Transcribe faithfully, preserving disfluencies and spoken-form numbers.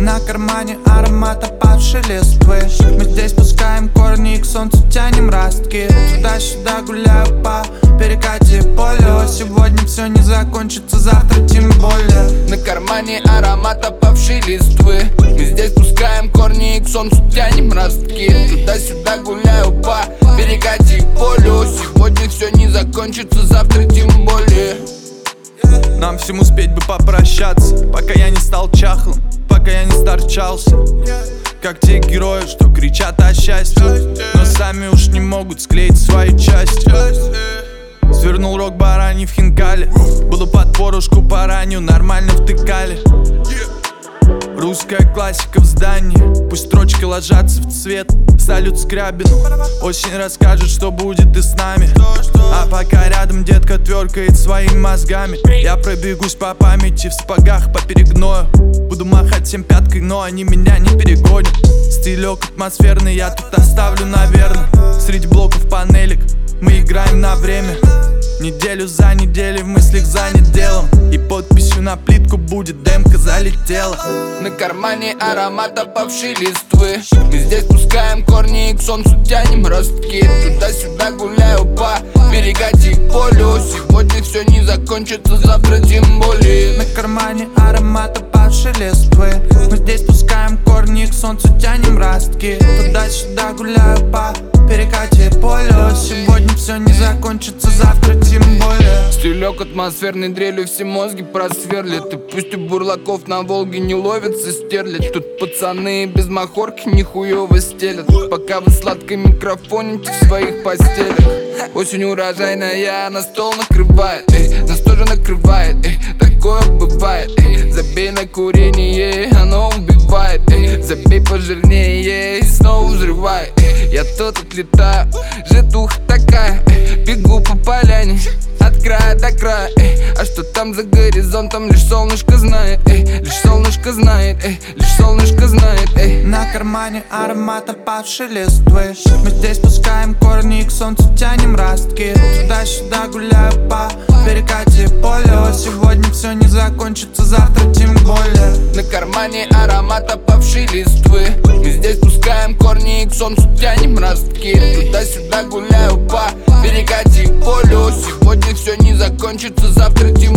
На кармане аромат опавшей листвы. Мы здесь пускаем корни и к солнцу тянем ростки. Туда-сюда гуляю по перекате поля. Сегодня все не закончится, завтра тем более. На кармане аромат опавшей листвы. Мы здесь пускаем корни и к солнцу тянем ростки. Туда-сюда гуляю по перекате полю. Сегодня все не закончится, завтра тем более. Нам всем успеть бы попрощаться, пока я не стал чахлым, пока я не сторчался. Как те герои, что кричат о счастье, но сами уж не могут склеить свою часть. Свернул рог бараний в хинкале, буду под порушку пораню, нормально втыкали. Русская классика в здании, пусть строчки ложатся в цвет. Салют Скрябину, осень расскажет, что будет и с нами. А пока рядом детка тверкает своими мозгами, я пробегусь по памяти в сапогах по перегною. Буду махать всем пяткой, но они меня не перегонят. Стилек атмосферный я тут оставлю, наверное. Среди блоков панелек мы играем на время. Неделю за неделей в мыслях занят делом, и подписью на плитку будет демка залетела. На кармане аромат опавшей листвы. Мы здесь пускаем корни и к солнцу тянем ростки. Туда-сюда гуляю по перекате полю. Сегодня все не закончится, завтра тем более. На кармане аромат опавшей листвы. Мы здесь пускаем корни и к солнцу тянем ростки. Туда-сюда гуляю по перекате полю. Сегодня все не закончится, завтра тем более. Стилек атмосферной дрелью все мозги просверлит. И пусть у бурлаков на Волге не ловится стерлядь. Тут пацаны без махорки нихуево стелят, пока вы сладко микрофоните в своих постелях. Осень урожайная, на стол накрывает, эй, нас тоже накрывает, эй, такое бывает, эй. Забей на курение, оно убивает, эй, забей пожирнее и снова взрывай, эй. Я тут отлетаю, житуха такая, эй, бегу по поляне от края до края, эй. А что там за горизонтом, лишь солнышко знает, эй, лишь солнышко знает, эй, лишь солнышко знает, эй. На кармане аромат опавшей листвы. Мы здесь пускаем корни и к солнцу тянем ростки. Туда-сюда гуляю по перекате полю. Сегодня все не закончится, завтра тем более. На кармане аромат опавшей листвы. Мы здесь пускаем корни и к солнцу тянем ростки. Туда-сюда гуляю по перекате полю. Сегодня все не закончится, завтра тем